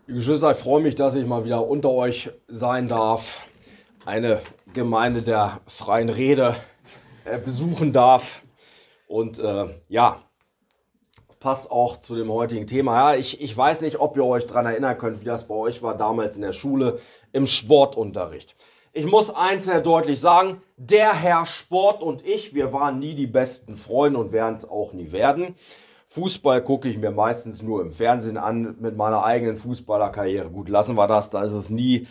Liebe Geschwister, ich freue mich, dass ich mal wieder unter euch sein darf, eine Gemeinde der freien Rede besuchen darf. Und ja, passt auch zu dem heutigen Thema. Ja, ich weiß nicht, ob ihr euch daran erinnern könnt, wie das bei euch war damals in der Schule im Sportunterricht. Ich muss eins sehr deutlich sagen, der Herr Sport und ich, wir waren nie die besten Freunde und werden es auch nie werden. Fußball gucke ich mir meistens nur im Fernsehen an mit meiner eigenen Fußballerkarriere. Gut, lassen wir das, da ist es nie,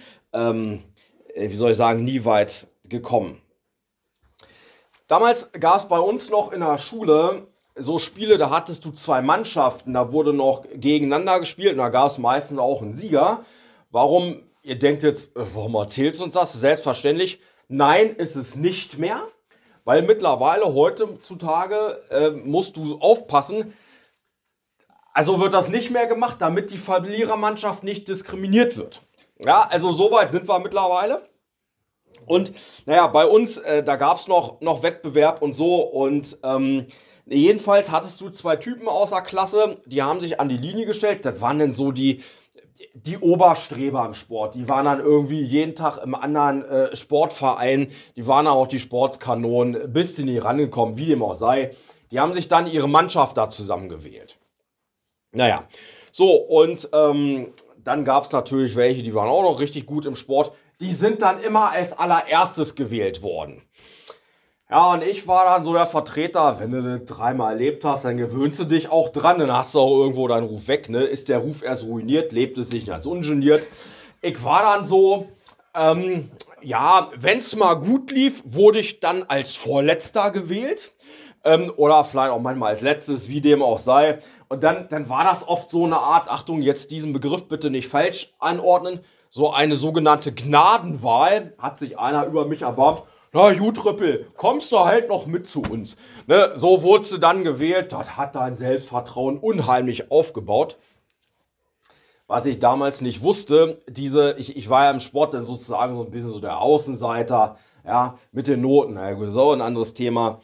nie weit gekommen. Damals gab es bei uns noch in der Schule so Spiele, da hattest du zwei Mannschaften, da wurde noch gegeneinander gespielt und da gab es meistens auch einen Sieger. Warum? Ihr denkt jetzt, warum erzählst du uns das? Selbstverständlich. Nein, ist es nicht mehr, weil mittlerweile heutzutage musst du aufpassen. Also wird das nicht mehr gemacht, damit die Verlierermannschaft nicht diskriminiert wird. Ja, also soweit sind wir mittlerweile. Und naja, bei uns, da gab es noch Wettbewerb und so. Und jedenfalls hattest du zwei Typen aus der Klasse, die haben sich an die Linie gestellt. Das waren dann so die Oberstreber im Sport. Die waren dann irgendwie jeden Tag im anderen Sportverein. Die waren dann auch die Sportskanonen, bis sie nie rangekommen, wie dem auch sei. Die haben sich dann ihre Mannschaft da zusammengewählt. Naja, so und dann gab es natürlich welche, die waren auch noch richtig gut im Sport. Die sind dann immer als allererstes gewählt worden. Ja, und ich war dann so der Vertreter, wenn du das dreimal erlebt hast, dann gewöhnst du dich auch dran, dann hast du auch irgendwo deinen Ruf weg, ne? Ist der Ruf erst ruiniert, lebt es sich als ungeniert. Ich war dann so, ja, wenn es mal gut lief, wurde ich dann als Vorletzter gewählt. Oder vielleicht auch manchmal als letztes, wie dem auch sei. Und dann war das oft so eine Art, Achtung, jetzt diesen Begriff bitte nicht falsch einordnen, so eine sogenannte Gnadenwahl, hat sich einer über mich erbarmt. Na gut, Rippel, kommst du halt noch mit zu uns. Ne, so wurdest du dann gewählt, das hat dein Selbstvertrauen unheimlich aufgebaut. Was ich damals nicht wusste, ich war ja im Sport dann sozusagen so ein bisschen so der Außenseiter, ja, mit den Noten, ja, so ein anderes Thema.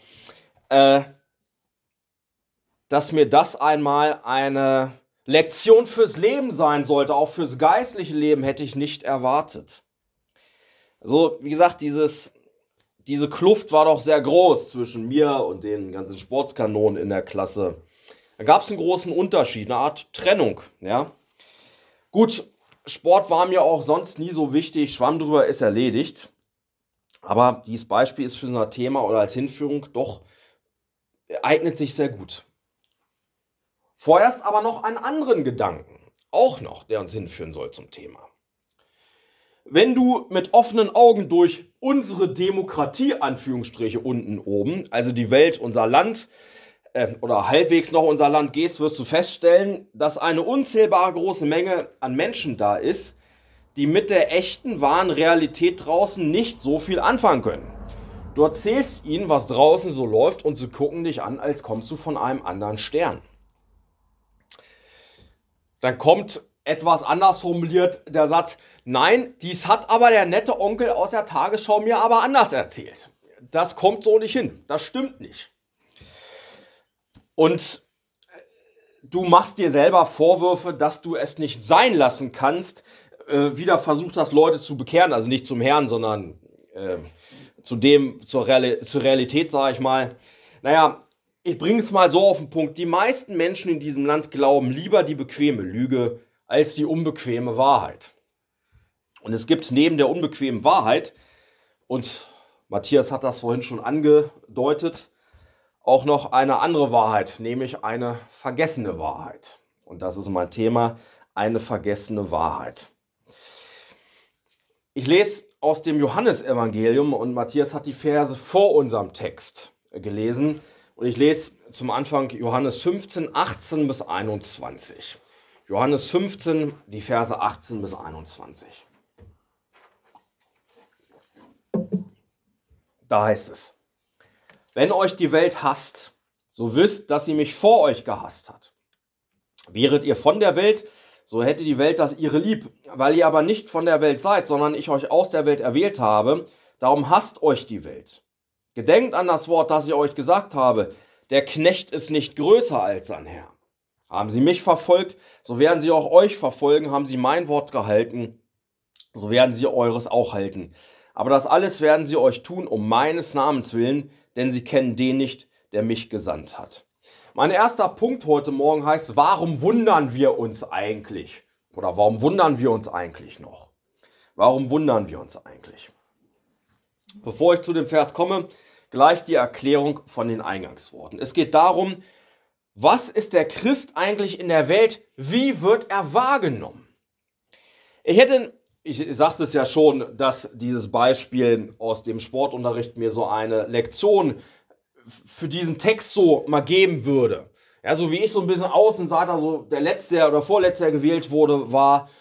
Dass mir das einmal eine Lektion fürs Leben sein sollte, auch fürs geistliche Leben, hätte ich nicht erwartet. Also, wie gesagt, diese Kluft war doch sehr groß zwischen mir und den ganzen Sportskanonen in der Klasse. Da gab es einen großen Unterschied, eine Art Trennung, ja. Gut, Sport war mir auch sonst nie so wichtig, Schwamm drüber, ist erledigt. Aber dieses Beispiel ist für so ein Thema oder als Hinführung doch eignet sich sehr gut. Vorerst aber noch einen anderen Gedanken, auch noch, der uns hinführen soll zum Thema. Wenn du mit offenen Augen durch unsere Demokratie, Anführungsstriche unten oben, also die Welt, unser Land oder halbwegs noch unser Land gehst, wirst du feststellen, dass eine unzählbare große Menge an Menschen da ist, die mit der echten, wahren Realität draußen nicht so viel anfangen können. Du erzählst ihnen, was draußen so läuft und sie gucken dich an, als kommst du von einem anderen Stern. Dann kommt etwas anders formuliert der Satz, nein, dies hat aber der nette Onkel aus der Tagesschau mir aber anders erzählt. Das kommt so nicht hin, das stimmt nicht. Und du machst dir selber Vorwürfe, dass du es nicht sein lassen kannst, wieder versucht hast, Leute zu bekehren, also nicht zum Herrn, sondern zur Realität, sage ich mal. Naja, ich bringe es mal so auf den Punkt. Die meisten Menschen in diesem Land glauben lieber die bequeme Lüge als die unbequeme Wahrheit. Und es gibt neben der unbequemen Wahrheit, und Matthias hat das vorhin schon angedeutet, auch noch eine andere Wahrheit, nämlich eine vergessene Wahrheit. Und das ist mein Thema, eine vergessene Wahrheit. Ich lese aus dem Johannesevangelium und Matthias hat die Verse vor unserem Text gelesen. Und ich lese zum Anfang Johannes 15, 18 bis 21. Johannes 15, die Verse 18 bis 21. Da heißt es, wenn euch die Welt hasst, so wisst, dass sie mich vor euch gehasst hat. Wäret ihr von der Welt, so hätte die Welt das ihre lieb. Weil ihr aber nicht von der Welt seid, sondern ich euch aus der Welt erwählt habe, darum hasst euch die Welt. Gedenkt an das Wort, das ich euch gesagt habe, der Knecht ist nicht größer als sein Herr. Haben sie mich verfolgt, so werden sie auch euch verfolgen. Haben sie mein Wort gehalten, so werden sie eures auch halten. Aber das alles werden sie euch tun, um meines Namens willen, denn sie kennen den nicht, der mich gesandt hat. Mein erster Punkt heute Morgen heißt, warum wundern wir uns eigentlich? Oder warum wundern wir uns eigentlich noch? Warum wundern wir uns eigentlich? Bevor ich zu dem Vers komme, gleich die Erklärung von den Eingangsworten. Es geht darum, was ist der Christ eigentlich in der Welt? Wie wird er wahrgenommen? Ich sagte es ja schon, dass dieses Beispiel aus dem Sportunterricht mir so eine Lektion für diesen Text so mal geben würde. Ja, so wie ich so ein bisschen Außenseiter, so der letzte oder vorletzte, der gewählt wurde, war,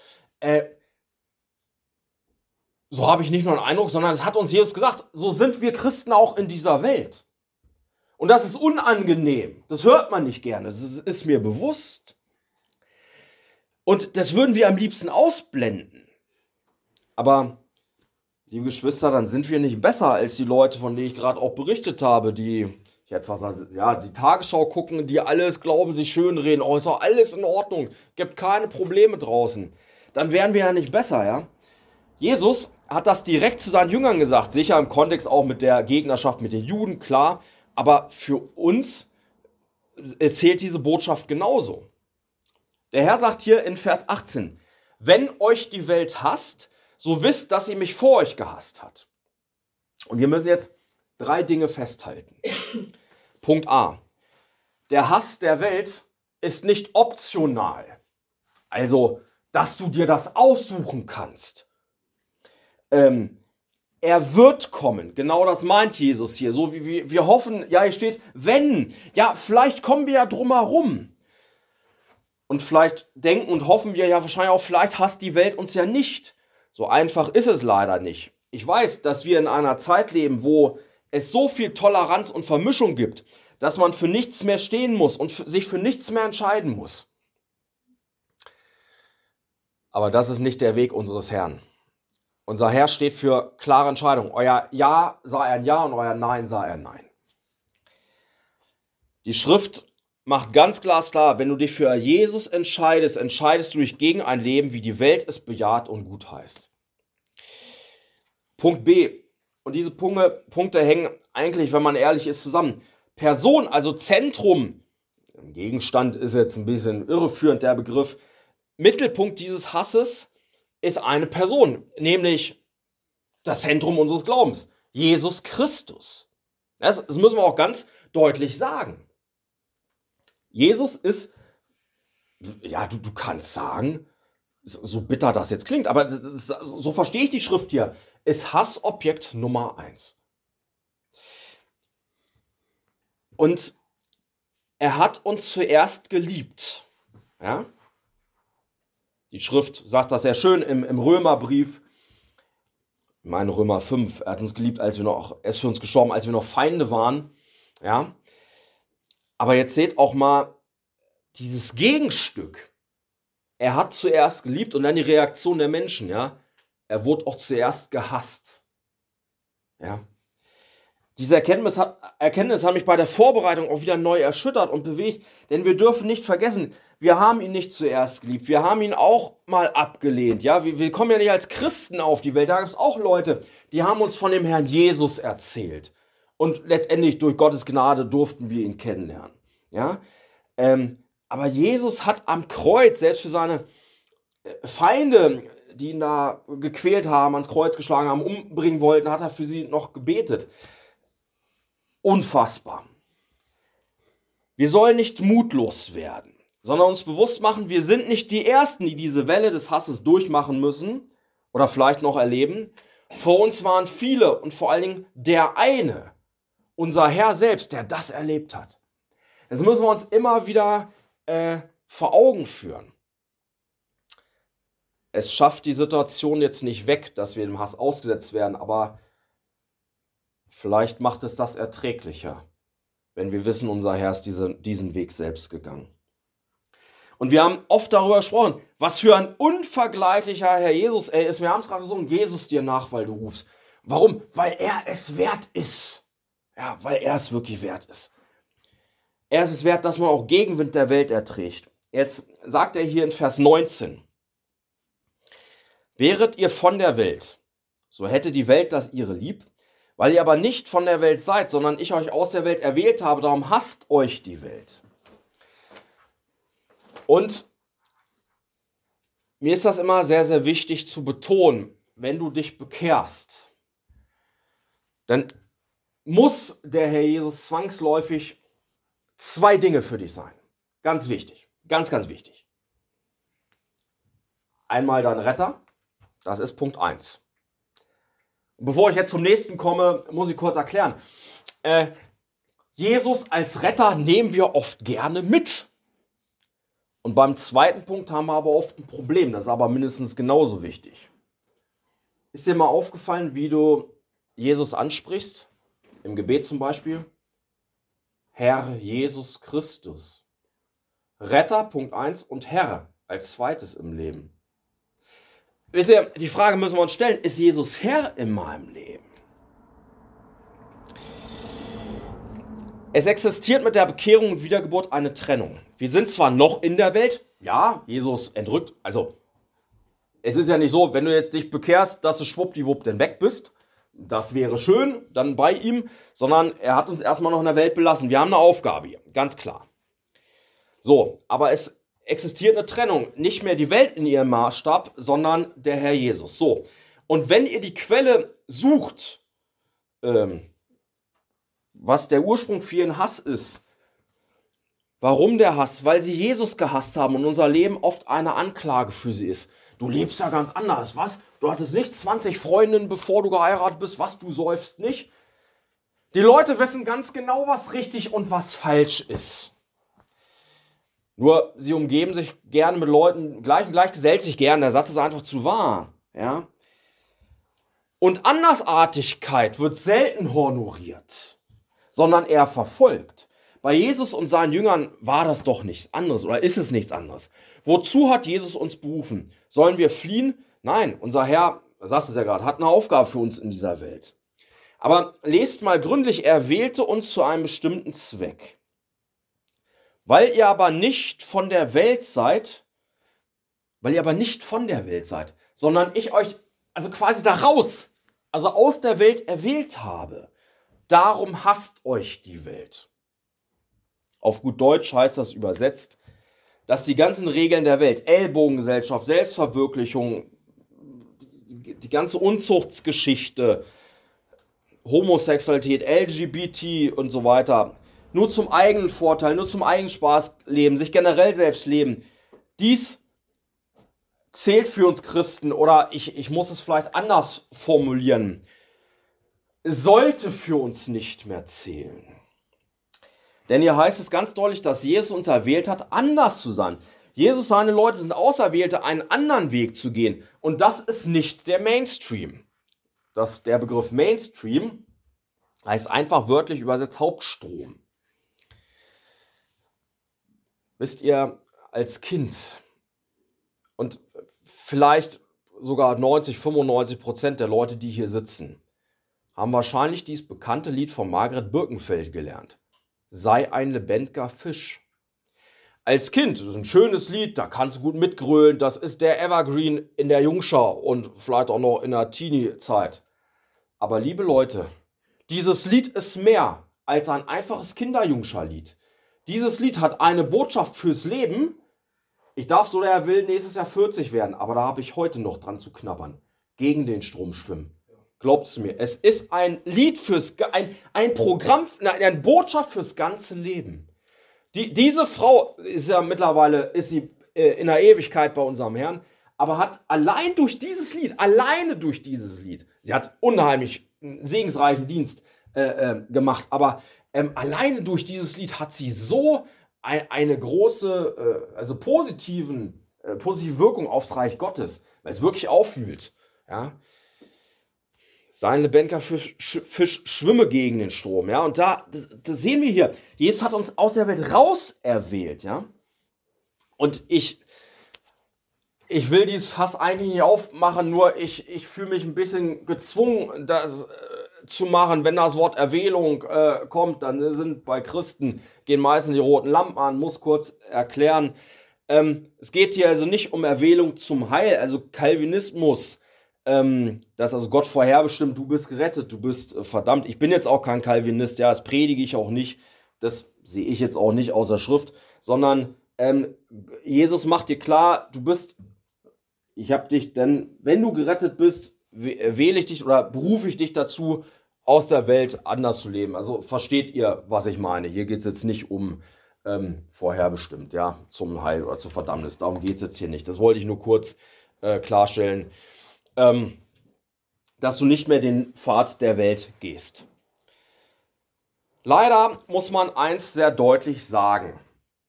so habe ich nicht nur einen Eindruck, sondern es hat uns Jesus gesagt, so sind wir Christen auch in dieser Welt. Und das ist unangenehm. Das hört man nicht gerne. Das ist mir bewusst. Und das würden wir am liebsten ausblenden. Aber, liebe Geschwister, dann sind wir nicht besser als die Leute, von denen ich gerade auch berichtet habe, die die Tagesschau gucken, die alles glauben, sich schönreden. Oh, ist doch alles in Ordnung. Gibt keine Probleme draußen. Dann wären wir ja nicht besser, ja? Jesus hat das direkt zu seinen Jüngern gesagt. Sicher im Kontext auch mit der Gegnerschaft mit den Juden, klar. Aber für uns erzählt diese Botschaft genauso. Der Herr sagt hier in Vers 18, wenn euch die Welt hasst, so wisst, dass sie mich vor euch gehasst hat. Und wir müssen jetzt 3 Dinge festhalten. Punkt A. Der Hass der Welt ist nicht optional. Also, dass du dir das aussuchen kannst. Er wird kommen. Genau das meint Jesus hier. So wie wir hoffen, ja, hier steht, wenn. Ja, vielleicht kommen wir ja drum herum. Und vielleicht denken und hoffen wir ja wahrscheinlich auch, vielleicht hasst die Welt uns ja nicht. So einfach ist es leider nicht. Ich weiß, dass wir in einer Zeit leben, wo es so viel Toleranz und Vermischung gibt, dass man für nichts mehr stehen muss und sich für nichts mehr entscheiden muss. Aber das ist nicht der Weg unseres Herrn. Unser Herr steht für klare Entscheidungen. Euer Ja sei ein Ja und euer Nein sei ein Nein. Die Schrift macht ganz glasklar, wenn du dich für Jesus entscheidest, entscheidest du dich gegen ein Leben, wie die Welt es bejaht und gut heißt. Punkt B. Und diese Punkte hängen eigentlich, wenn man ehrlich ist, zusammen. Person, also Zentrum, Gegenstand ist jetzt ein bisschen irreführend der Begriff, Mittelpunkt dieses Hasses ist eine Person, nämlich das Zentrum unseres Glaubens, Jesus Christus. Das müssen wir auch ganz deutlich sagen. Jesus ist, ja, du kannst sagen, so bitter das jetzt klingt, aber so verstehe ich die Schrift hier, ist Hassobjekt Nummer 1. Und er hat uns zuerst geliebt. Ja? Die Schrift sagt das sehr schön im Römerbrief, ich meine Römer 5, er hat uns geliebt, er ist für uns gestorben, als wir noch Feinde waren. Ja? Aber jetzt seht auch mal dieses Gegenstück. Er hat zuerst geliebt und dann die Reaktion der Menschen. Ja? Er wurde auch zuerst gehasst. Ja? Diese Erkenntnis hat mich bei der Vorbereitung auch wieder neu erschüttert und bewegt, denn wir dürfen nicht vergessen, wir haben ihn nicht zuerst geliebt, wir haben ihn auch mal abgelehnt. Ja? Wir kommen ja nicht als Christen auf die Welt, da gibt es auch Leute, die haben uns von dem Herrn Jesus erzählt und letztendlich durch Gottes Gnade durften wir ihn kennenlernen. Ja? Aber Jesus hat am Kreuz, selbst für seine Feinde, die ihn da gequält haben, ans Kreuz geschlagen haben, umbringen wollten, hat er für sie noch gebetet. Unfassbar. Wir sollen nicht mutlos werden, sondern uns bewusst machen, wir sind nicht die Ersten, die diese Welle des Hasses durchmachen müssen oder vielleicht noch erleben. Vor uns waren viele und vor allen Dingen der eine, unser Herr selbst, der das erlebt hat. Das müssen wir uns immer wieder vor Augen führen. Es schafft die Situation jetzt nicht weg, dass wir dem Hass ausgesetzt werden, aber vielleicht macht es das erträglicher, wenn wir wissen, unser Herr ist diesen Weg selbst gegangen. Und wir haben oft darüber gesprochen, was für ein unvergleichlicher Herr Jesus er ist. Wir haben es gerade gesungen, Jesus dir nach, weil du rufst. Warum? Weil er es wert ist. Ja, weil er es wirklich wert ist. Er ist es wert, dass man auch Gegenwind der Welt erträgt. Jetzt sagt er hier in Vers 19, wäret ihr von der Welt, so hätte die Welt das ihre lieb, weil ihr aber nicht von der Welt seid, sondern ich euch aus der Welt erwählt habe, darum hasst euch die Welt. Und mir ist das immer sehr, sehr wichtig zu betonen, wenn du dich bekehrst, dann muss der Herr Jesus zwangsläufig zwei Dinge für dich sein. Ganz wichtig, ganz, ganz wichtig. Einmal dein Retter, das ist Punkt 1. Und bevor ich jetzt zum nächsten komme, muss ich kurz erklären. Jesus als Retter nehmen wir oft gerne mit. Und beim zweiten Punkt haben wir aber oft ein Problem, das ist aber mindestens genauso wichtig. Ist dir mal aufgefallen, wie du Jesus ansprichst? Im Gebet zum Beispiel? Herr Jesus Christus. Retter, Punkt 1, und Herr als zweites im Leben. Wisst ihr, die Frage müssen wir uns stellen, ist Jesus Herr in meinem Leben? Es existiert mit der Bekehrung und Wiedergeburt eine Trennung. Wir sind zwar noch in der Welt, ja, Jesus entrückt, also es ist ja nicht so, wenn du jetzt dich bekehrst, dass du schwuppdiwupp denn weg bist, das wäre schön, dann bei ihm, sondern er hat uns erstmal noch in der Welt belassen. Wir haben eine Aufgabe hier, ganz klar. So, aber es existiert eine Trennung, nicht mehr die Welt in ihrem Maßstab, sondern der Herr Jesus. So, und wenn ihr die Quelle sucht, was der Ursprung für ihren Hass ist, warum der Hass? Weil sie Jesus gehasst haben und unser Leben oft eine Anklage für sie ist. Du lebst ja ganz anders, was? Du hattest nicht 20 Freundinnen, bevor du geheiratet bist, was? Du säufst nicht? Die Leute wissen ganz genau, was richtig und was falsch ist. Nur, sie umgeben sich gerne mit Leuten, gleich gesellt sich gern, der Satz ist einfach zu wahr. Ja? Und Andersartigkeit wird selten honoriert, sondern eher verfolgt. Bei Jesus und seinen Jüngern war das doch nichts anderes oder ist es nichts anderes. Wozu hat Jesus uns berufen? Sollen wir fliehen? Nein, unser Herr, sagt es ja gerade, hat eine Aufgabe für uns in dieser Welt. Aber lest mal gründlich, er wählte uns zu einem bestimmten Zweck. Weil ihr aber nicht von der Welt seid, sondern ich euch, also quasi daraus, also aus der Welt erwählt habe. Darum hasst euch die Welt. Auf gut Deutsch heißt das übersetzt, dass die ganzen Regeln der Welt, Ellbogengesellschaft, Selbstverwirklichung, die ganze Unzuchtsgeschichte, Homosexualität, LGBT und so weiter, nur zum eigenen Vorteil, nur zum eigenen Spaß leben, sich generell selbst leben, dies zählt für uns Christen, oder ich muss es vielleicht anders formulieren, sollte für uns nicht mehr zählen. Denn hier heißt es ganz deutlich, dass Jesus uns erwählt hat, anders zu sein. Jesus, seine Leute sind Auserwählte, einen anderen Weg zu gehen. Und das ist nicht der Mainstream. Der Begriff Mainstream heißt einfach wörtlich übersetzt Hauptstrom. Wisst ihr, als Kind und vielleicht sogar 90-95% der Leute, die hier sitzen, haben wahrscheinlich dieses bekannte Lied von Margret Birkenfeld gelernt. Sei ein lebendiger Fisch. Als Kind, das ist ein schönes Lied, da kannst du gut mitgrölen, das ist der Evergreen in der Jungschau und vielleicht auch noch in der Teenie-Zeit. Aber liebe Leute, dieses Lied ist mehr als ein einfaches Kinderjungschau-Lied. Dieses Lied hat eine Botschaft fürs Leben. Ich darf, so der will, nächstes Jahr 40 werden, aber da habe ich heute noch dran zu knabbern. Gegen den Strom schwimmen. Glaubt es mir, es ist ein Lied ein Programm, eine Botschaft fürs ganze Leben. Diese Frau ist ja mittlerweile, in der Ewigkeit bei unserem Herrn, aber hat alleine durch dieses Lied, sie hat unheimlich einen segensreichen Dienst gemacht, aber alleine durch dieses Lied hat sie so eine große, positive Wirkung aufs Reich Gottes, weil es wirklich aufwühlt, ja. Sei ein lebendiger Fisch, schwimme gegen den Strom, ja. Und das sehen wir hier. Jesus hat uns aus der Welt raus erwählt, ja. Und ich will dieses Fass eigentlich nicht aufmachen, nur ich fühle mich ein bisschen gezwungen, das zu machen. Wenn das Wort Erwählung kommt, dann sind bei Christen, gehen meistens die roten Lampen an, muss kurz erklären. Es geht hier also nicht um Erwählung zum Heil, also Calvinismus, dass also Gott vorherbestimmt, du bist gerettet, du bist verdammt. Ich bin jetzt auch kein Calvinist, ja, das predige ich auch nicht, das sehe ich jetzt auch nicht aus der Schrift, sondern Jesus macht dir klar, ich habe dich, denn wenn du gerettet bist, wähle ich dich oder berufe ich dich dazu, aus der Welt anders zu leben. Also versteht ihr, was ich meine? Hier geht es jetzt nicht um vorherbestimmt, ja, zum Heil oder zur Verdammnis. Darum geht es jetzt hier nicht. Das wollte ich nur kurz klarstellen, dass du nicht mehr den Pfad der Welt gehst. Leider muss man eins sehr deutlich sagen,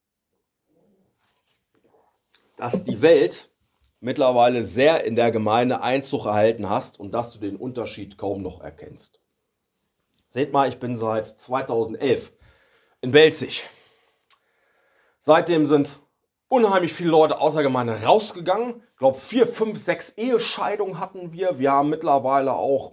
dass die Welt mittlerweile sehr in der Gemeinde Einzug erhalten hast und dass du den Unterschied kaum noch erkennst. Seht mal, ich bin seit 2011 in Belzig. Seitdem sind unheimlich viele Leute aus der Gemeinde rausgegangen. Ich glaube 4, 5, 6 Ehescheidungen hatten wir. Wir haben mittlerweile auch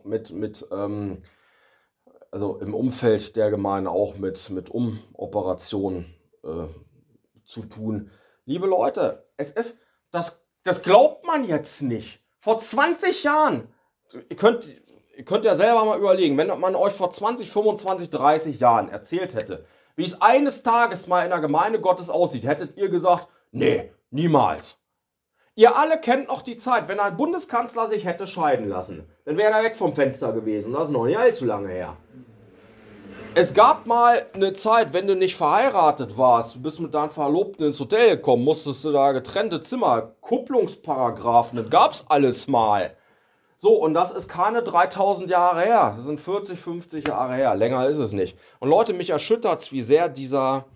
also im Umfeld der Gemeinde auch mit Umoperationen zu tun. Liebe Leute, das glaubt man jetzt nicht. Vor 20 Jahren, ihr könnt ja selber mal überlegen, wenn man euch vor 20, 25, 30 Jahren erzählt hätte, wie es eines Tages mal in der Gemeinde Gottes aussieht, hättet ihr gesagt, nee, niemals. Ihr alle kennt noch die Zeit, wenn ein Bundeskanzler sich hätte scheiden lassen, dann wäre er weg vom Fenster gewesen. Das ist noch nicht allzu lange her. Es gab mal eine Zeit, wenn du nicht verheiratet warst, du bist mit deinem Verlobten ins Hotel gekommen, musstest du da getrennte Zimmer, Kupplungsparagraphen, das gab's alles mal. So, und das ist keine 3000 Jahre her, das sind 40, 50 Jahre her, länger ist es nicht. Und Leute, mich erschüttert's, wie sehr dieser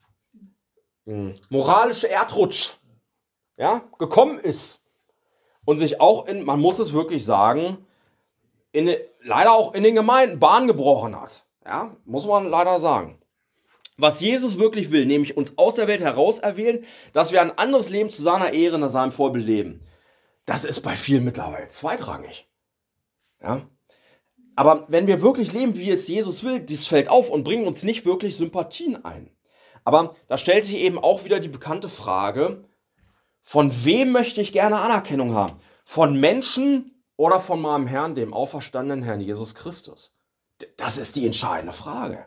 moralische Erdrutsch gekommen ist und sich auch man muss es wirklich sagen, leider auch in den Gemeinden Bahn gebrochen hat. Ja, muss man leider sagen. Was Jesus wirklich will, nämlich uns aus der Welt heraus erwählen, dass wir ein anderes Leben zu seiner Ehre, nach seinem Vorbild leben. Das ist bei vielen mittlerweile zweitrangig. Ja? Aber wenn wir wirklich leben, wie es Jesus will, dies fällt auf und bringt uns nicht wirklich Sympathien ein. Aber da stellt sich eben auch wieder die bekannte Frage, von wem möchte ich gerne Anerkennung haben? Von Menschen oder von meinem Herrn, dem auferstandenen Herrn Jesus Christus? Das ist die entscheidende Frage.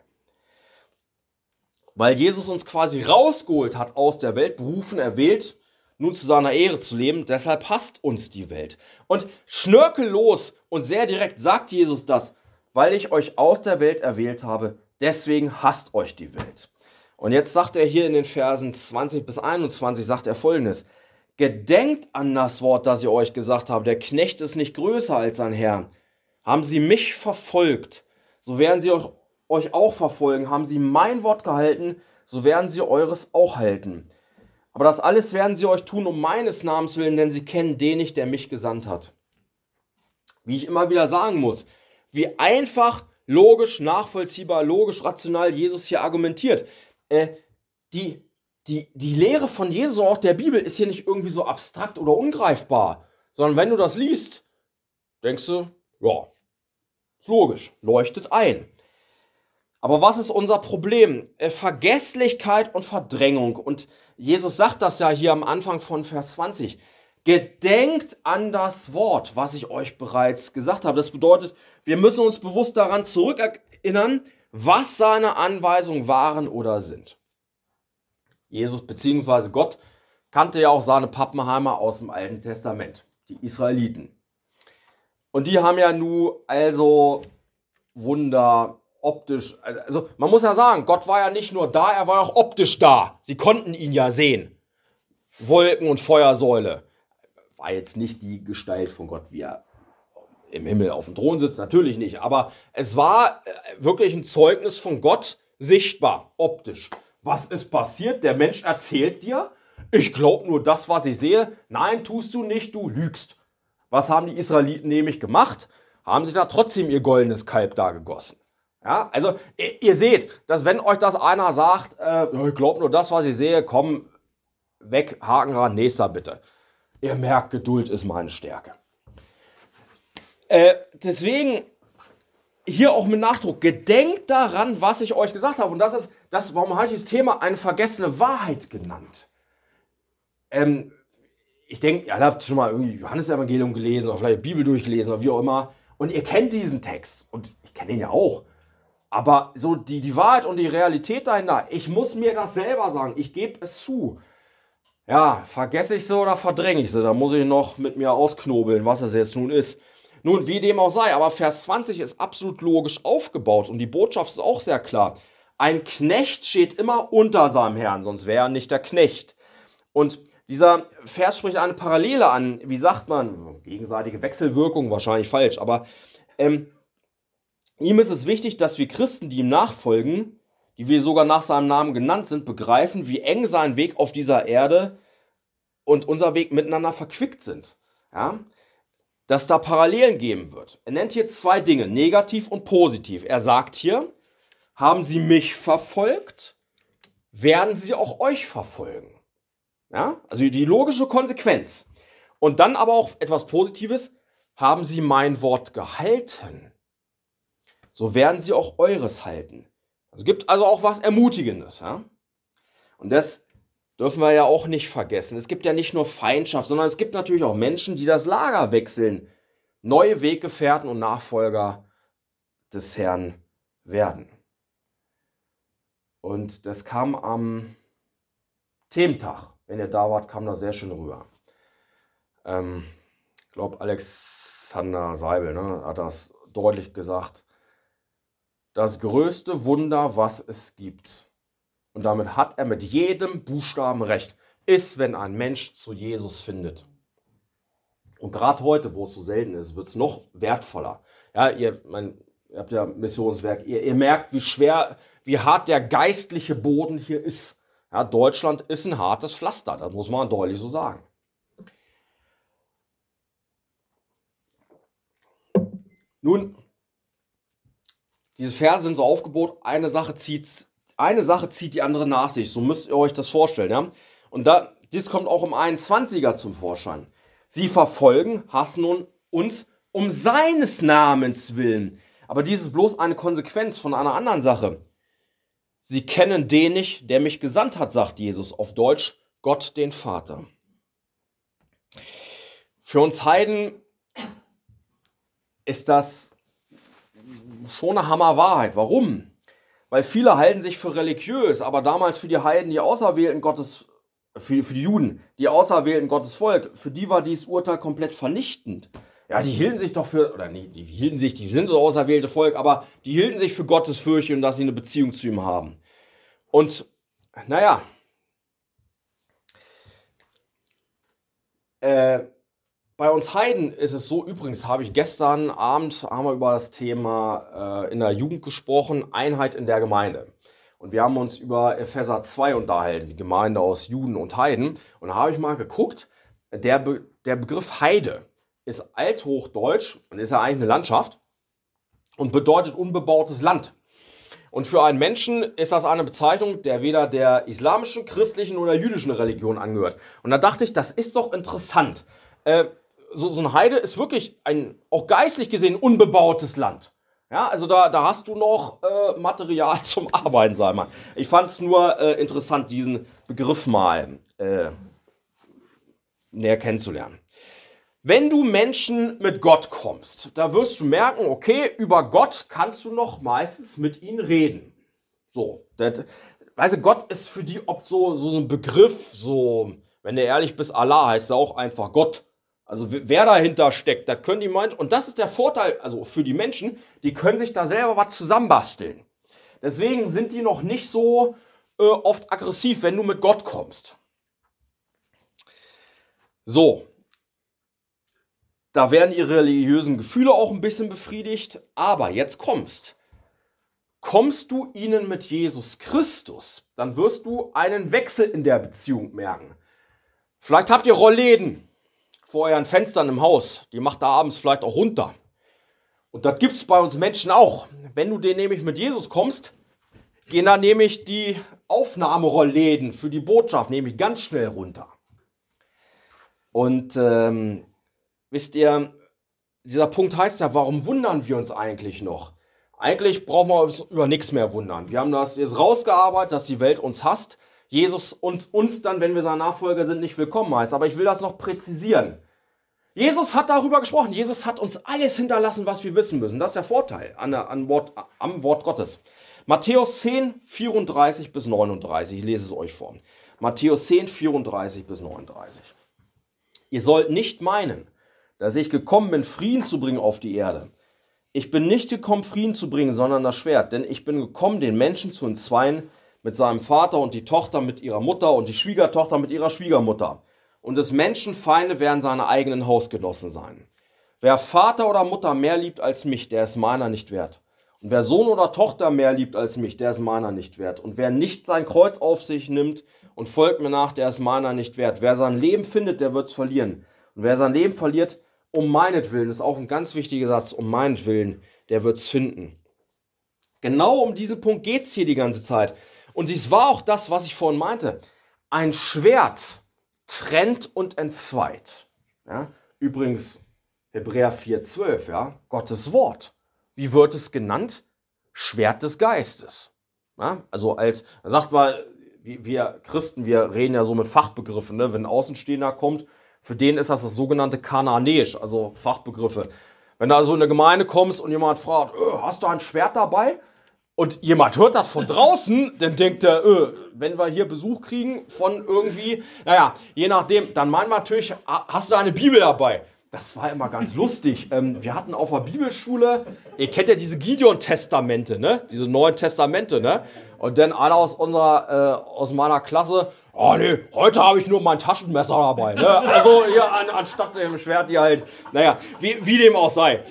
Weil Jesus uns quasi rausgeholt hat aus der Welt, berufen, erwählt, nun zu seiner Ehre zu leben, deshalb hasst uns die Welt. Und schnörkellos und sehr direkt sagt Jesus das, weil ich euch aus der Welt erwählt habe, deswegen hasst euch die Welt. Und jetzt sagt er hier in den Versen 20 bis 21, sagt er Folgendes: Gedenkt an das Wort, das ich euch gesagt habe, der Knecht ist nicht größer als sein Herr. Haben sie mich verfolgt, so werden sie euch auch verfolgen. Haben sie mein Wort gehalten, so werden sie eures auch halten. Aber das alles werden sie euch tun um meines Namens willen, denn sie kennen den nicht, der mich gesandt hat. Wie ich immer wieder sagen muss, wie einfach, logisch, nachvollziehbar, logisch, rational Jesus hier argumentiert. Die Lehre von Jesus, auch der Bibel, ist hier nicht irgendwie so abstrakt oder ungreifbar, sondern wenn du das liest, denkst du, ja, ist logisch, leuchtet ein. Aber was ist unser Problem? Vergesslichkeit und Verdrängung. Und Jesus sagt das ja hier am Anfang von Vers 20. Gedenkt an das Wort, was ich euch bereits gesagt habe. Das bedeutet, wir müssen uns bewusst daran zurückerinnern, was seine Anweisungen waren oder sind. Jesus bzw. Gott kannte ja auch seine Pappenheimer aus dem Alten Testament, die Israeliten. Und die haben ja nun also Wunder optisch, also man muss ja sagen, Gott war ja nicht nur da, er war auch optisch da. Sie konnten ihn ja sehen. Wolken und Feuersäule. War jetzt nicht die Gestalt von Gott, wie er im Himmel auf dem Thron sitzt, natürlich nicht. Aber es war wirklich ein Zeugnis von Gott sichtbar, optisch. Was ist passiert? Der Mensch erzählt dir, ich glaube nur das, was ich sehe. Nein, tust du nicht, du lügst. Was haben die Israeliten nämlich gemacht? Haben sie da trotzdem ihr goldenes Kalb da gegossen. Ja, also ihr seht, dass wenn euch das einer sagt, ich glaube nur das, was ich sehe, komm, weg, Haken ran, nächster bitte. Ihr merkt, Geduld ist meine Stärke. Deswegen hier auch mit Nachdruck, gedenkt daran, was ich euch gesagt habe. Und warum habe ich das Thema eine vergessene Wahrheit genannt? Ich denke, ihr habt schon mal irgendwie Johannesevangelium gelesen oder vielleicht Bibel durchgelesen oder wie auch immer. Und ihr kennt diesen Text. Und ich kenne ihn ja auch. Aber so die Wahrheit und die Realität dahinter, ich muss mir das selber sagen. Ich gebe es zu. Ja, vergesse ich sie oder verdränge ich sie? Da muss ich noch mit mir ausknobeln, was es jetzt nun ist. Nun, wie dem auch sei, aber Vers 20 ist absolut logisch aufgebaut und die Botschaft ist auch sehr klar. Ein Knecht steht immer unter seinem Herrn, sonst wäre er nicht der Knecht. Und dieser Vers spricht eine Parallele an, wie sagt man, gegenseitige Wechselwirkung, wahrscheinlich falsch, aber ihm ist es wichtig, dass wir Christen, die ihm nachfolgen, die wir sogar nach seinem Namen genannt sind, begreifen, wie eng sein Weg auf dieser Erde und unser Weg miteinander verquickt sind. Ja? Dass da Parallelen geben wird. Er nennt hier zwei Dinge, negativ und positiv. Er sagt hier, haben sie mich verfolgt, werden sie auch euch verfolgen. Ja? Also die logische Konsequenz. Und dann aber auch etwas Positives, haben sie mein Wort gehalten, so werden sie auch eures halten. Es gibt also auch was Ermutigendes. Ja? Und das dürfen wir ja auch nicht vergessen. Es gibt ja nicht nur Feindschaft, sondern es gibt natürlich auch Menschen, die das Lager wechseln, neue Weggefährten und Nachfolger des Herrn werden. Und das kam am Thementag. Wenn ihr da wart, kam das sehr schön rüber. Ich glaube, Alexander Seibel hat das deutlich gesagt. Das größte Wunder, was es gibt, und damit hat er mit jedem Buchstaben recht, ist, wenn ein Mensch zu Jesus findet. Und gerade heute, wo es so selten ist, wird es noch wertvoller. Ja, ihr habt ja Missionswerk, ihr merkt, wie schwer, wie hart der geistliche Boden hier ist. Ja, Deutschland ist ein hartes Pflaster, das muss man deutlich so sagen. Nun, diese Verse sind so aufgebaut, eine Sache zieht die andere nach sich. So müsst ihr euch das vorstellen. Ja? Und dies kommt auch im 21er zum Vorschein. Sie verfolgen, hassen uns um seines Namens willen. Aber dies ist bloß eine Konsequenz von einer anderen Sache. Sie kennen den nicht, der mich gesandt hat, sagt Jesus. Auf Deutsch, Gott den Vater. Für uns Heiden ist das schon eine Hammerwahrheit. Warum? Weil viele halten sich für religiös, aber damals für die Heiden, die Auserwählten Gottes, für die Juden, die Auserwählten Gottes Volk, für die war dieses Urteil komplett vernichtend. Ja, die hielten sich doch für, oder nee, die sind das auserwählte Volk, aber die hielten sich für Gottesfürchtig und dass sie eine Beziehung zu ihm haben. Und, naja, bei uns Heiden ist es so, übrigens haben wir über das Thema in der Jugend gesprochen, Einheit in der Gemeinde. Und wir haben uns über Epheser 2 unterhalten, die Gemeinde aus Juden und Heiden. Und da habe ich mal geguckt, der Begriff Heide ist althochdeutsch und ist ja eigentlich eine Landschaft und bedeutet unbebautes Land. Und für einen Menschen ist das eine Bezeichnung, der weder der islamischen, christlichen oder jüdischen Religion angehört. Und da dachte ich, das ist doch interessant. So eine Heide ist wirklich ein, auch geistlich gesehen, unbebautes Land. Ja, also da hast du noch Material zum Arbeiten, sag mal. Ich fand es nur interessant, diesen Begriff mal näher kennenzulernen. Wenn du Menschen mit Gott kommst, da wirst du merken, okay, über Gott kannst du noch meistens mit ihnen reden. So, weißt du, Gott ist für die oft so ein Begriff, so, wenn du ehrlich bist, Allah heißt ja auch einfach Gott. Also wer dahinter steckt, das können die meinen. Und das ist der Vorteil, also für die Menschen, die können sich da selber was zusammenbasteln. Deswegen sind die noch nicht so oft aggressiv, wenn du mit Gott kommst. So. Da werden ihre religiösen Gefühle auch ein bisschen befriedigt. Aber jetzt kommst du ihnen mit Jesus Christus, dann wirst du einen Wechsel in der Beziehung merken. Vielleicht habt ihr Rollläden vor euren Fenstern im Haus. Die macht da abends vielleicht auch runter. Und das gibt es bei uns Menschen auch. Wenn du denen nämlich mit Jesus kommst, gehen da nämlich die Aufnahmerollläden für die Botschaft nämlich ganz schnell runter. Und wisst ihr, dieser Punkt heißt ja, warum wundern wir uns eigentlich noch? Eigentlich brauchen wir uns über nichts mehr wundern. Wir haben das jetzt rausgearbeitet, dass die Welt uns hasst. Jesus uns dann, wenn wir sein Nachfolger sind, nicht willkommen heißt. Aber ich will das noch präzisieren. Jesus hat darüber gesprochen. Jesus hat uns alles hinterlassen, was wir wissen müssen. Das ist der Vorteil am Wort Gottes. Matthäus 10, 34 bis 39. Ich lese es euch vor. Matthäus 10, 34 bis 39. Ihr sollt nicht meinen, dass ich gekommen bin, Frieden zu bringen auf die Erde. Ich bin nicht gekommen, Frieden zu bringen, sondern das Schwert. Denn ich bin gekommen, den Menschen zu entzweien mit seinem Vater und die Tochter mit ihrer Mutter und die Schwiegertochter mit ihrer Schwiegermutter. Und des Menschen Feinde werden seine eigenen Hausgenossen sein. Wer Vater oder Mutter mehr liebt als mich, der ist meiner nicht wert. Und wer Sohn oder Tochter mehr liebt als mich, der ist meiner nicht wert. Und wer nicht sein Kreuz auf sich nimmt und folgt mir nach, der ist meiner nicht wert. Wer sein Leben findet, der wird es verlieren. Und wer sein Leben verliert, um meinetwillen, das ist auch ein ganz wichtiger Satz, um meinetwillen, der wird es finden. Genau um diesen Punkt geht es hier die ganze Zeit. Und dies war auch das, was ich vorhin meinte. Ein Schwert trennt und entzweit. Ja? Übrigens Hebräer 4,12, ja? Gottes Wort. Wie wird es genannt? Schwert des Geistes. Ja? Also sagt mal, wir Christen, wir reden ja so mit Fachbegriffen, ne? Wenn ein Außenstehender kommt, für den ist das sogenannte Kanaanäisch, also Fachbegriffe. Wenn du also in eine Gemeinde kommst und jemand fragt, hast du ein Schwert dabei? Und jemand hört das von draußen, dann denkt er, wenn wir hier Besuch kriegen von irgendwie, naja, je nachdem, dann meinen wir natürlich, hast du eine Bibel dabei? Das war immer ganz lustig. Wir hatten auf der Bibelschule, ihr kennt ja diese Gideon-Testamente, ne? Diese Neuen Testamente, ne? Und dann einer aus meiner Klasse, oh nee, heute habe ich nur mein Taschenmesser dabei, ne? Also hier anstatt dem Schwert hier halt, naja, wie dem auch sei.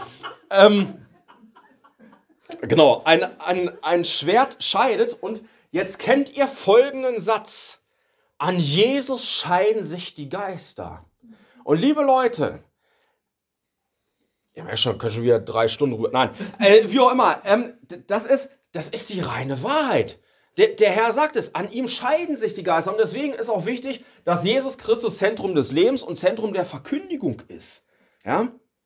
Genau, ein Schwert scheidet und jetzt kennt ihr folgenden Satz. An Jesus scheiden sich die Geister. Und liebe Leute, ihr merkt schon, können schon wieder 3 Stunden rüber, nein, wie auch immer, das ist die reine Wahrheit. Der Herr sagt es, an ihm scheiden sich die Geister und deswegen ist auch wichtig, dass Jesus Christus Zentrum des Lebens und Zentrum der Verkündigung ist. Ja?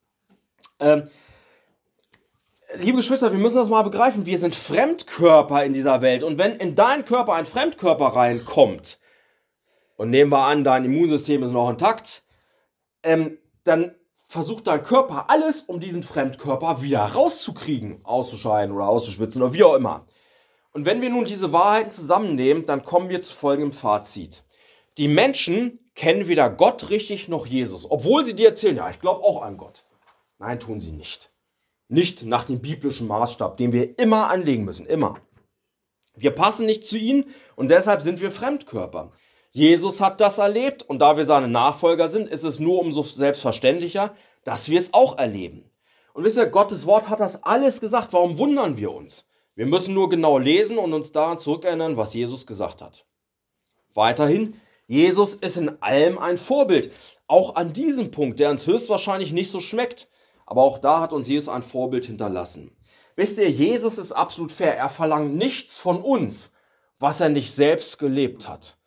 Liebe Geschwister, wir müssen das mal begreifen. Wir sind Fremdkörper in dieser Welt. Und wenn in deinen Körper ein Fremdkörper reinkommt, und nehmen wir an, dein Immunsystem ist noch intakt, dann versucht dein Körper alles, um diesen Fremdkörper wieder rauszukriegen, auszuscheiden oder auszuschwitzen oder wie auch immer. Und wenn wir nun diese Wahrheiten zusammennehmen, dann kommen wir zu folgendem Fazit. Die Menschen kennen weder Gott richtig noch Jesus, obwohl sie dir erzählen, ja, ich glaube auch an Gott. Nein, tun sie nicht. Nicht nach dem biblischen Maßstab, den wir immer anlegen müssen, immer. Wir passen nicht zu ihnen und deshalb sind wir Fremdkörper. Jesus hat das erlebt und da wir seine Nachfolger sind, ist es nur umso selbstverständlicher, dass wir es auch erleben. Und wisst ihr, Gottes Wort hat das alles gesagt. Warum wundern wir uns? Wir müssen nur genau lesen und uns daran zurückerinnern, was Jesus gesagt hat. Weiterhin, Jesus ist in allem ein Vorbild. Auch an diesem Punkt, der uns höchstwahrscheinlich nicht so schmeckt. Aber auch da hat uns Jesus ein Vorbild hinterlassen. Wisst ihr, Jesus ist absolut fair. Er verlangt nichts von uns, was er nicht selbst gelebt hat.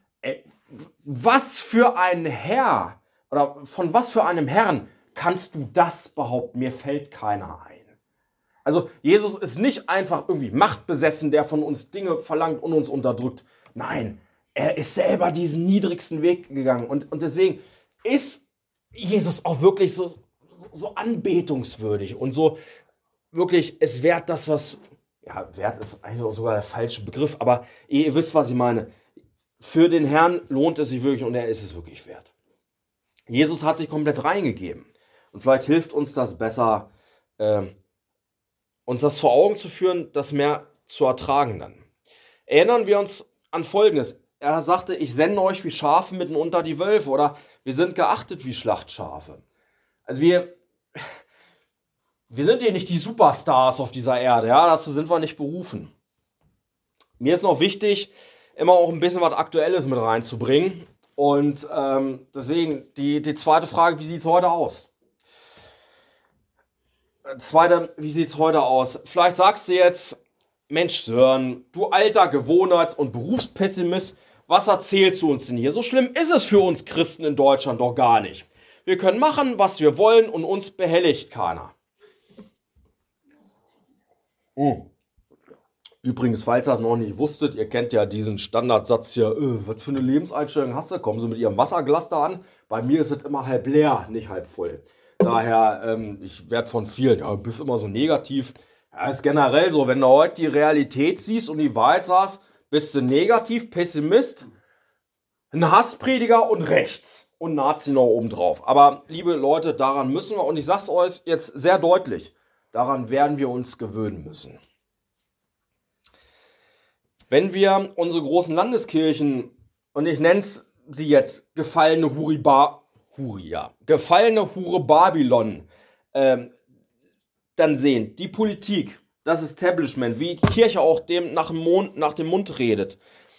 Was für ein Herr oder von was für einem Herrn kannst du das behaupten? Mir fällt keiner ein. Also Jesus ist nicht einfach irgendwie machtbesessen, der von uns Dinge verlangt und uns unterdrückt. Nein, er ist selber diesen niedrigsten Weg gegangen. Und deswegen ist Jesus auch wirklich so anbetungswürdig und so wirklich es wert, das was, ja, wert ist eigentlich auch sogar der falsche Begriff, aber ihr wisst, was ich meine. Für den Herrn lohnt es sich wirklich und er ist es wirklich wert. Jesus hat sich komplett reingegeben und vielleicht hilft uns das besser, uns das vor Augen zu führen, das mehr zu ertragen dann. Erinnern wir uns an Folgendes. Er sagte, ich sende euch wie Schafe mitten unter die Wölfe oder wir sind geachtet wie Schlachtschafe. Also wir sind hier nicht die Superstars auf dieser Erde, ja, dazu sind wir nicht berufen. Mir ist noch wichtig, immer auch ein bisschen was Aktuelles mit reinzubringen. Und deswegen die zweite Frage, wie sieht es heute aus? Wie sieht es heute aus? Vielleicht sagst du jetzt, Mensch Sören, du alter Gewohnheits- und Berufspessimist, was erzählst du uns denn hier? So schlimm ist es für uns Christen in Deutschland doch gar nicht. Wir können machen, was wir wollen und uns behelligt keiner. Übrigens, falls ihr das noch nicht wusstet, ihr kennt ja diesen Standardsatz hier, was für eine Lebenseinstellung hast du? Kommen Sie mit Ihrem Wasserglas da an? Bei mir ist es immer halb leer, nicht halb voll. Daher, ich werde von vielen, ja, du bist immer so negativ. Ja, ist generell so, wenn du heute die Realität siehst und die Wahrheit sagst, bist du negativ, Pessimist, ein Hassprediger und rechts und Nazi noch obendrauf. Aber liebe Leute, daran müssen wir, und ich sag's euch jetzt sehr deutlich, daran werden wir uns gewöhnen müssen. Wenn wir unsere großen Landeskirchen, und ich nenne sie jetzt gefallene gefallene Hure Babylon, dann sehen, die Politik, das Establishment, wie die Kirche auch dem nach dem Mund redet,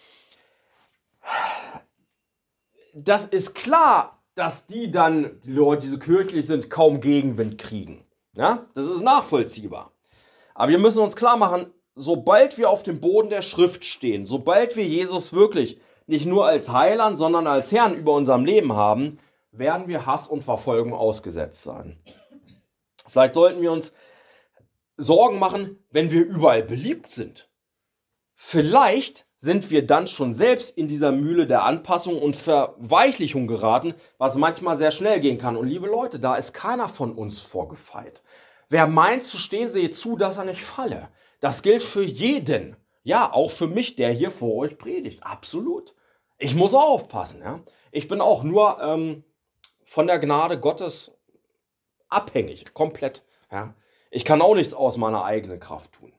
das ist klar, dass die Leute, die so kirchlich sind, kaum Gegenwind kriegen. Ja? Das ist nachvollziehbar. Aber wir müssen uns klar machen, sobald wir auf dem Boden der Schrift stehen, sobald wir Jesus wirklich nicht nur als Heiland, sondern als Herrn über unserem Leben haben, werden wir Hass und Verfolgung ausgesetzt sein. Vielleicht sollten wir uns Sorgen machen, wenn wir überall beliebt sind. Vielleicht sind wir dann schon selbst in dieser Mühle der Anpassung und Verweichlichung geraten, was manchmal sehr schnell gehen kann. Und liebe Leute, da ist keiner von uns vorgefeit. Wer meint zu stehen, sehe zu, dass er nicht falle. Das gilt für jeden. Ja, auch für mich, der hier vor euch predigt. Absolut. Ich muss auch aufpassen. Ja? Ich bin auch nur von der Gnade Gottes abhängig. Komplett. Ja? Ich kann auch nichts aus meiner eigenen Kraft tun.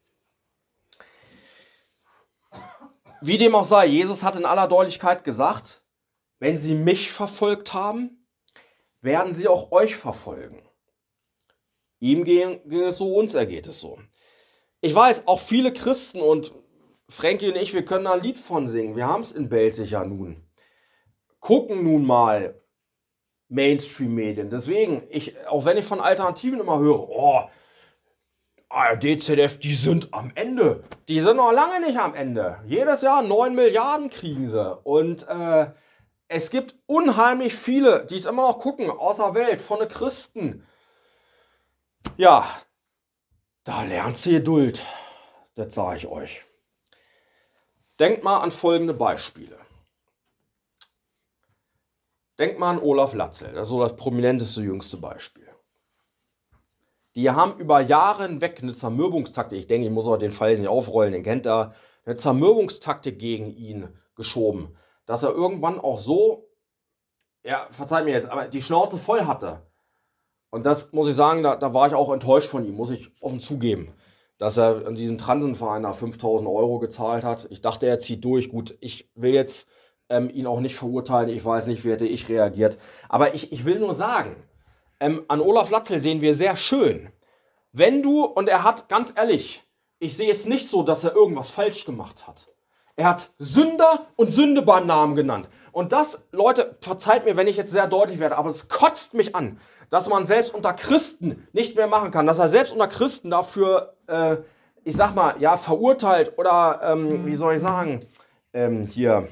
Wie dem auch sei, Jesus hat in aller Deutlichkeit gesagt, wenn sie mich verfolgt haben, werden sie auch euch verfolgen. Ihm ging es so, uns ergeht es so. Ich weiß, auch viele Christen und Frankie und ich, wir können da ein Lied von singen. Wir haben es in Belzig ja nun. Gucken nun mal Mainstream-Medien. Deswegen, auch wenn ich von Alternativen immer höre, oh, ARD, ZDF, die sind am Ende. Die sind noch lange nicht am Ende. Jedes Jahr 9 Milliarden kriegen sie. Und es gibt unheimlich viele, die es immer noch gucken, außer Welt, von den Christen. Ja, da lernt ihr Geduld. Das sage ich euch. Denkt mal an folgende Beispiele. Denkt mal an Olaf Latzel. Das ist so das prominenteste, jüngste Beispiel. Die haben über Jahre hinweg eine Zermürbungstaktik, ich denke, ich muss auch den Fall nicht aufrollen, den kennt er, eine Zermürbungstaktik gegen ihn geschoben, dass er irgendwann auch so, ja, verzeiht mir jetzt, aber die Schnauze voll hatte. Und das muss ich sagen, da war ich auch enttäuscht von ihm, muss ich offen zugeben, dass er an diesen Transenverein da 5.000 Euro gezahlt hat. Ich dachte, er zieht durch. Gut, ich will jetzt ihn auch nicht verurteilen, ich weiß nicht, wie hätte ich reagiert. Aber ich will nur sagen, an Olaf Latzel sehen wir sehr schön, und er hat, ganz ehrlich, ich sehe es nicht so, dass er irgendwas falsch gemacht hat. Er hat Sünder und Sünde beim Namen genannt. Und das, Leute, verzeiht mir, wenn ich jetzt sehr deutlich werde, aber es kotzt mich an, dass man selbst unter Christen nicht mehr machen kann, dass er selbst unter Christen dafür, ich sag mal, ja, verurteilt oder, wie soll ich sagen, hier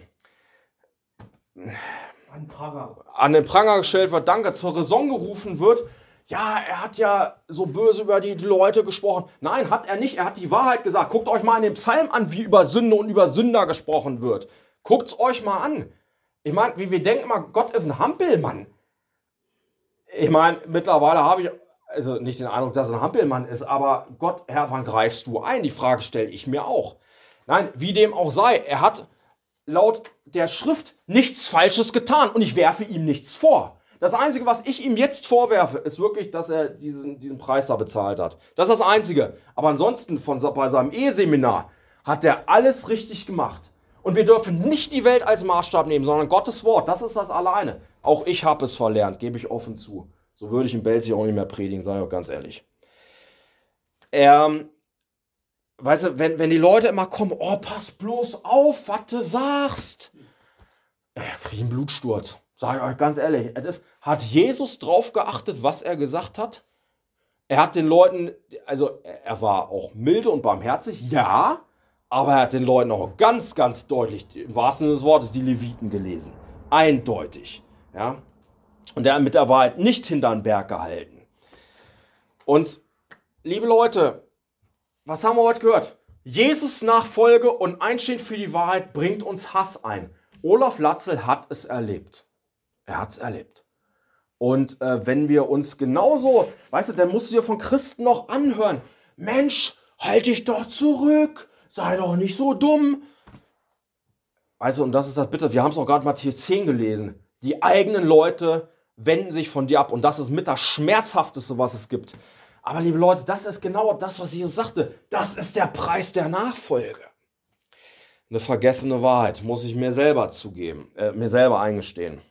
an den Pranger gestellt wird, danke, zur Raison gerufen wird. Ja, er hat ja so böse über die Leute gesprochen. Nein, hat er nicht. Er hat die Wahrheit gesagt. Guckt euch mal in dem Psalm an, wie über Sünde und über Sünder gesprochen wird. Guckt's euch mal an. Ich meine, wir denken mal, Gott ist ein Hampelmann. Ich meine, mittlerweile habe ich also nicht den Eindruck, dass er ein Hampelmann ist, aber Gott, Herr, wann greifst du ein? Die Frage stelle ich mir auch. Nein, wie dem auch sei, er hat laut der Schrift nichts Falsches getan und ich werfe ihm nichts vor. Das Einzige, was ich ihm jetzt vorwerfe, ist wirklich, dass er diesen Preis da bezahlt hat. Das ist das Einzige. Aber ansonsten bei seinem Eheseminar hat er alles richtig gemacht. Und wir dürfen nicht die Welt als Maßstab nehmen, sondern Gottes Wort. Das ist das alleine. Auch ich habe es verlernt, gebe ich offen zu. So würde ich in Belzig auch nicht mehr predigen, sage ich auch ganz ehrlich. Weißt du, wenn die Leute immer kommen, oh, pass bloß auf, was du sagst. Kriege ich einen Blutsturz. Sag ich euch ganz ehrlich. Hat Jesus drauf geachtet, was er gesagt hat? Er hat den Leuten, also er war auch milde und barmherzig, ja, aber er hat den Leuten auch ganz, ganz deutlich, im wahrsten Sinne des Wortes, die Leviten gelesen. Eindeutig. Ja? Und er hat mit der Wahrheit nicht hinter den Berg gehalten. Und, liebe Leute, was haben wir heute gehört? Jesus-Nachfolge und Einstehen für die Wahrheit bringt uns Hass ein. Olaf Latzel hat es erlebt. Er hat es erlebt. Und wenn wir uns genauso, weißt du, dann musst du dir von Christen noch anhören. Mensch, halt dich doch zurück. Sei doch nicht so dumm. Weißt du, und das ist das Bitte. Wir haben es auch gerade Matthäus 10 gelesen. Die eigenen Leute wenden sich von dir ab. Und das ist mit das Schmerzhafteste, was es gibt. Aber liebe Leute, das ist genau das, was Jesus sagte. Das ist der Preis der Nachfolge. Eine vergessene Wahrheit, muss ich mir selber zugeben, mir selber eingestehen.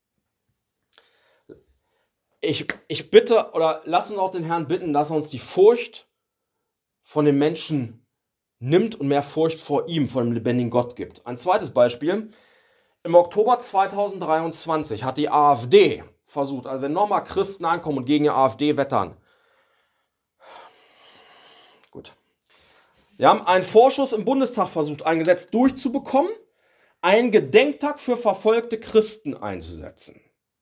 Ich bitte, oder lass uns auch den Herrn bitten, dass er uns die Furcht von den Menschen nimmt und mehr Furcht vor ihm, vor dem lebendigen Gott gibt. Ein zweites Beispiel. Im Oktober 2023 hat die AfD versucht, also wenn nochmal Christen ankommen und gegen die AfD wettern. Gut. Wir haben einen Vorschuss im Bundestag versucht, ein Gesetz durchzubekommen, einen Gedenktag für verfolgte Christen einzusetzen.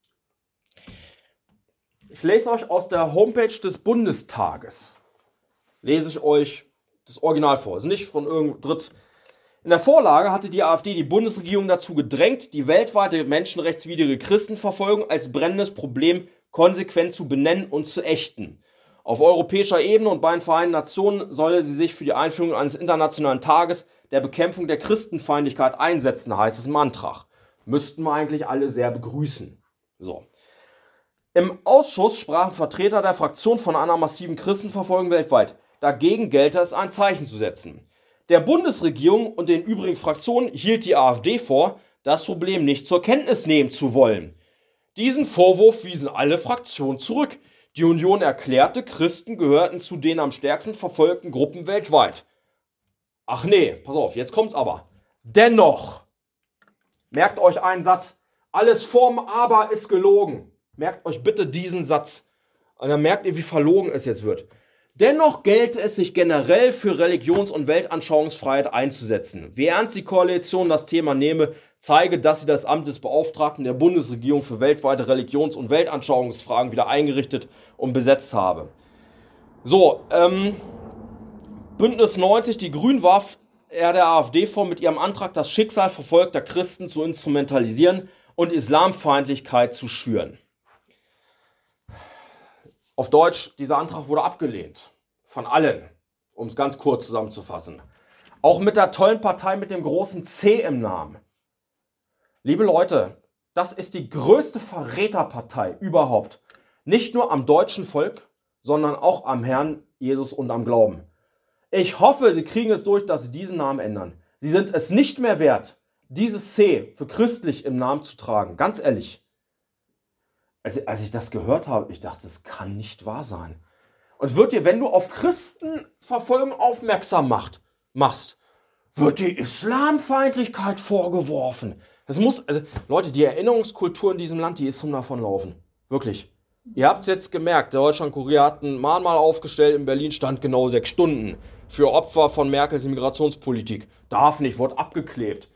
Ich lese euch aus der Homepage des Bundestages, lese ich euch das Original vor, also nicht von irgendeinem Dritt. In der Vorlage hatte die AfD die Bundesregierung dazu gedrängt, die weltweite menschenrechtswidrige Christenverfolgung als brennendes Problem konsequent zu benennen und zu ächten. Auf europäischer Ebene und bei den Vereinten Nationen solle sie sich für die Einführung eines internationalen Tages der Bekämpfung der Christenfeindlichkeit einsetzen, heißt es im Antrag. Müssten wir eigentlich alle sehr begrüßen. So. Im Ausschuss sprachen Vertreter der Fraktion von einer massiven Christenverfolgung weltweit. Dagegen gelte es, ein Zeichen zu setzen. Der Bundesregierung und den übrigen Fraktionen hielt die AfD vor, das Problem nicht zur Kenntnis nehmen zu wollen. Diesen Vorwurf wiesen alle Fraktionen zurück. Die Union erklärte, Christen gehörten zu den am stärksten verfolgten Gruppen weltweit. Ach nee, pass auf, jetzt kommt's aber. Dennoch, merkt euch einen Satz, alles vorm Aber ist gelogen. Merkt euch bitte diesen Satz. Und dann merkt ihr, wie verlogen es jetzt wird. Dennoch gelte es, sich generell für Religions- und Weltanschauungsfreiheit einzusetzen. Wie ernst die Koalition das Thema nehme, zeige, dass sie das Amt des Beauftragten der Bundesregierung für weltweite Religions- und Weltanschauungsfragen wieder eingerichtet und besetzt habe. So, Bündnis 90, die Grünen, warf der AfD vor, mit ihrem Antrag das Schicksal verfolgter Christen zu instrumentalisieren und Islamfeindlichkeit zu schüren. Auf Deutsch, dieser Antrag wurde abgelehnt. Von allen, um es ganz kurz zusammenzufassen. Auch mit der tollen Partei mit dem großen C im Namen. Liebe Leute, das ist die größte Verräterpartei überhaupt. Nicht nur am deutschen Volk, sondern auch am Herrn Jesus und am Glauben. Ich hoffe, sie kriegen es durch, dass sie diesen Namen ändern. Sie sind es nicht mehr wert, dieses C für christlich im Namen zu tragen. Ganz ehrlich. Als ich das gehört habe, ich dachte, das kann nicht wahr sein. Und wird dir, wenn du auf Christenverfolgung aufmerksam machst, wird dir Islamfeindlichkeit vorgeworfen. Das muss, also Leute, die Erinnerungskultur in diesem Land, die ist zum Davonlaufen. Wirklich. Ihr habt es jetzt gemerkt, der Deutschlandkurier hat ein Mahnmal aufgestellt, in Berlin stand genau 6 Stunden. Für Opfer von Merkels Migrationspolitik. Darf nicht, wurde abgeklebt.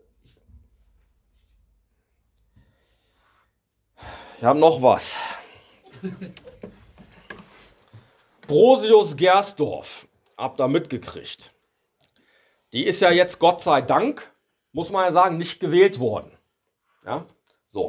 Wir haben noch was. Brosius Gersdorf, habt ihr mitgekriegt. Die ist ja jetzt, Gott sei Dank, muss man ja sagen, nicht gewählt worden. Ja, so.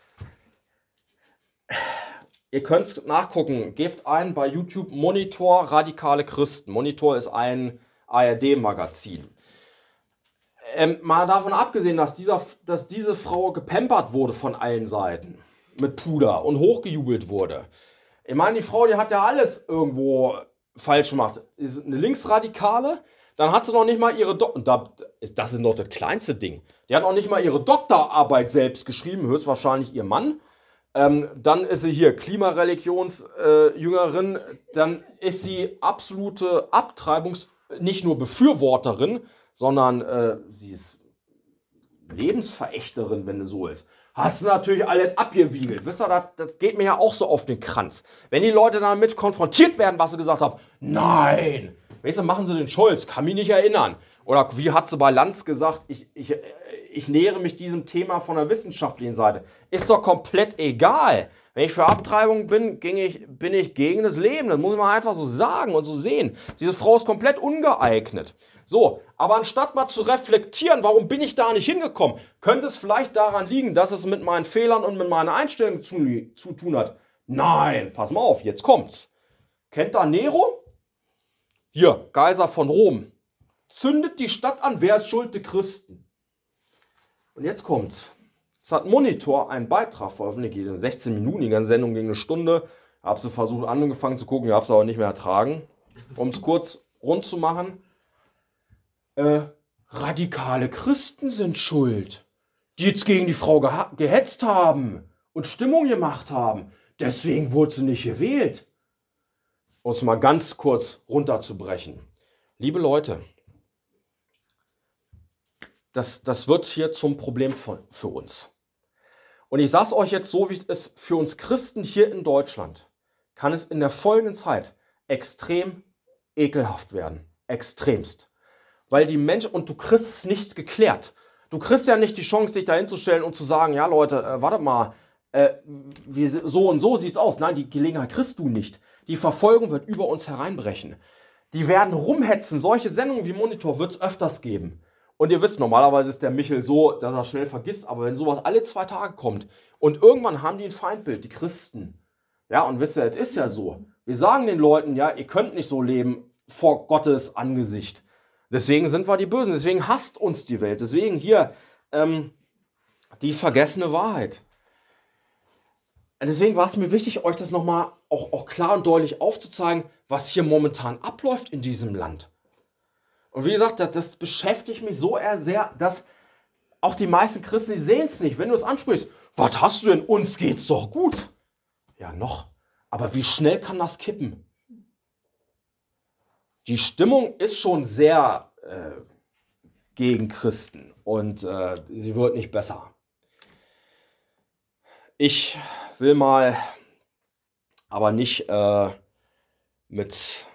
Ihr könnt es nachgucken, gebt ein bei YouTube Monitor Radikale Christen. Monitor ist ein ARD-Magazin. Mal davon abgesehen, dass diese Frau gepampert wurde von allen Seiten mit Puder und hochgejubelt wurde. Ich meine, die Frau, die hat ja alles irgendwo falsch gemacht. Ist eine Linksradikale, dann hat sie noch nicht mal ihre das ist noch das kleinste Ding. Die hat noch nicht mal ihre Doktorarbeit selbst geschrieben, höchstwahrscheinlich ihr Mann. Dann ist sie hier Klimareligionsjüngerin, dann ist sie absolute nicht nur Befürworterin, sondern sie ist Lebensverächterin, wenn du so ist. Hat sie natürlich alles abgewiegelt. Wisst ihr, das geht mir ja auch so auf den Kranz. Wenn die Leute damit konfrontiert werden, was sie gesagt haben, nein, weißt du, machen sie den Scholz, kann mich nicht erinnern. Oder wie hat sie bei Lanz gesagt, ich ich nähere mich diesem Thema von der wissenschaftlichen Seite. Ist doch komplett egal. Wenn ich für Abtreibung bin, bin ich gegen das Leben. Das muss man einfach so sagen und so sehen. Diese Frau ist komplett ungeeignet. So, aber anstatt mal zu reflektieren, warum bin ich da nicht hingekommen, könnte es vielleicht daran liegen, dass es mit meinen Fehlern und mit meiner Einstellung zu tun hat. Nein, pass mal auf, jetzt kommt's. Kennt ihr Nero? Hier, Kaiser von Rom. Zündet die Stadt an, wer ist schuld? Die Christen. Und jetzt kommt's. Es hat Monitor einen Beitrag veröffentlicht, in 16 Minuten, die ganze Sendung ging eine Stunde. Habe sie versucht angefangen zu gucken, ich habe es aber nicht mehr ertragen. Um es kurz rund zu machen. Radikale Christen sind schuld, die jetzt gegen die Frau gehetzt haben und Stimmung gemacht haben. Deswegen wurde sie nicht gewählt. Um es mal ganz kurz runterzubrechen. Liebe Leute, das wird hier zum Problem für uns. Und ich sage es euch jetzt so, wie es für uns Christen hier in Deutschland, kann es in der folgenden Zeit extrem ekelhaft werden. Extremst. Weil die Menschen, und du kriegst es nicht geklärt. Du kriegst ja nicht die Chance, dich da hinzustellen und zu sagen, ja Leute, wartet mal, so und so sieht's aus. Nein, die Gelegenheit kriegst du nicht. Die Verfolgung wird über uns hereinbrechen. Die werden rumhetzen. Solche Sendungen wie Monitor wird es öfters geben. Und ihr wisst, normalerweise ist der Michel so, dass er schnell vergisst. Aber wenn sowas alle 2 Tage kommt und irgendwann haben die ein Feindbild, die Christen. Ja, und wisst ihr, es ist ja so. Wir sagen den Leuten, ja, ihr könnt nicht so leben vor Gottes Angesicht. Deswegen sind wir die Bösen. Deswegen hasst uns die Welt. Deswegen hier die vergessene Wahrheit. Deswegen war es mir wichtig, euch das nochmal auch klar und deutlich aufzuzeigen, was hier momentan abläuft in diesem Land. Und wie gesagt, das beschäftigt mich so sehr, dass auch die meisten Christen, die sehen es nicht. Wenn du es ansprichst, was hast du denn? Uns geht's doch gut. Ja, noch. Aber wie schnell kann das kippen? Die Stimmung ist schon sehr gegen Christen und sie wird nicht besser. Ich will mal aber nicht mit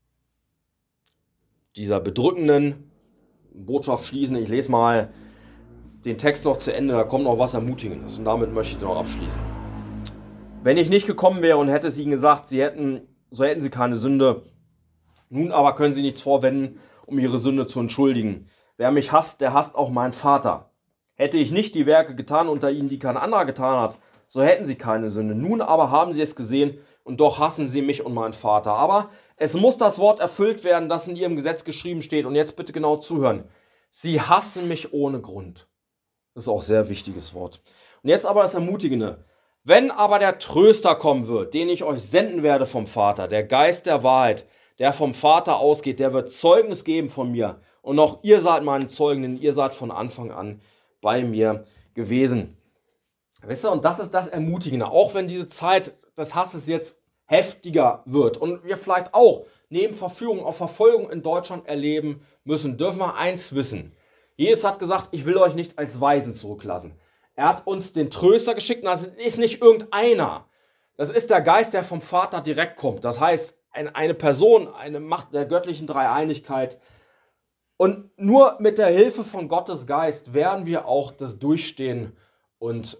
dieser bedrückenden Botschaft schließen. Ich lese mal den Text noch zu Ende, da kommt noch was Ermutigendes und damit möchte ich noch abschließen. Wenn ich nicht gekommen wäre und hätte es ihnen gesagt, so hätten sie keine Sünde. Nun aber können sie nichts vorwenden, um ihre Sünde zu entschuldigen. Wer mich hasst, der hasst auch meinen Vater. Hätte ich nicht die Werke getan unter ihnen, die kein anderer getan hat, so hätten sie keine Sünde. Nun aber haben sie es gesehen und doch hassen sie mich und meinen Vater. Aber es muss das Wort erfüllt werden, das in ihrem Gesetz geschrieben steht. Und jetzt bitte genau zuhören. Sie hassen mich ohne Grund. Das ist auch ein sehr wichtiges Wort. Und jetzt aber das Ermutigende. Wenn aber der Tröster kommen wird, den ich euch senden werde vom Vater, der Geist der Wahrheit, der vom Vater ausgeht, der wird Zeugnis geben von mir. Und auch ihr seid meine Zeugen, denn ihr seid von Anfang an bei mir gewesen. Wisst ihr, und das ist das Ermutigende. Auch wenn diese Zeit des Hasses jetzt heftiger wird und wir vielleicht auch neben Verführung auf Verfolgung in Deutschland erleben müssen, dürfen wir eins wissen. Jesus hat gesagt, ich will euch nicht als Weisen zurücklassen. Er hat uns den Tröster geschickt und das ist nicht irgendeiner. Das ist der Geist, der vom Vater direkt kommt. Das heißt, eine Person, eine Macht der göttlichen Dreieinigkeit. Und nur mit der Hilfe von Gottes Geist werden wir auch das durchstehen und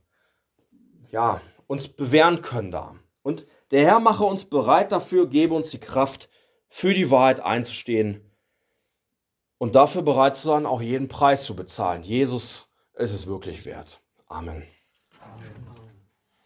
uns bewähren können da. Und der Herr mache uns bereit dafür, gebe uns die Kraft, für die Wahrheit einzustehen und dafür bereit zu sein, auch jeden Preis zu bezahlen. Jesus ist es wirklich wert. Amen.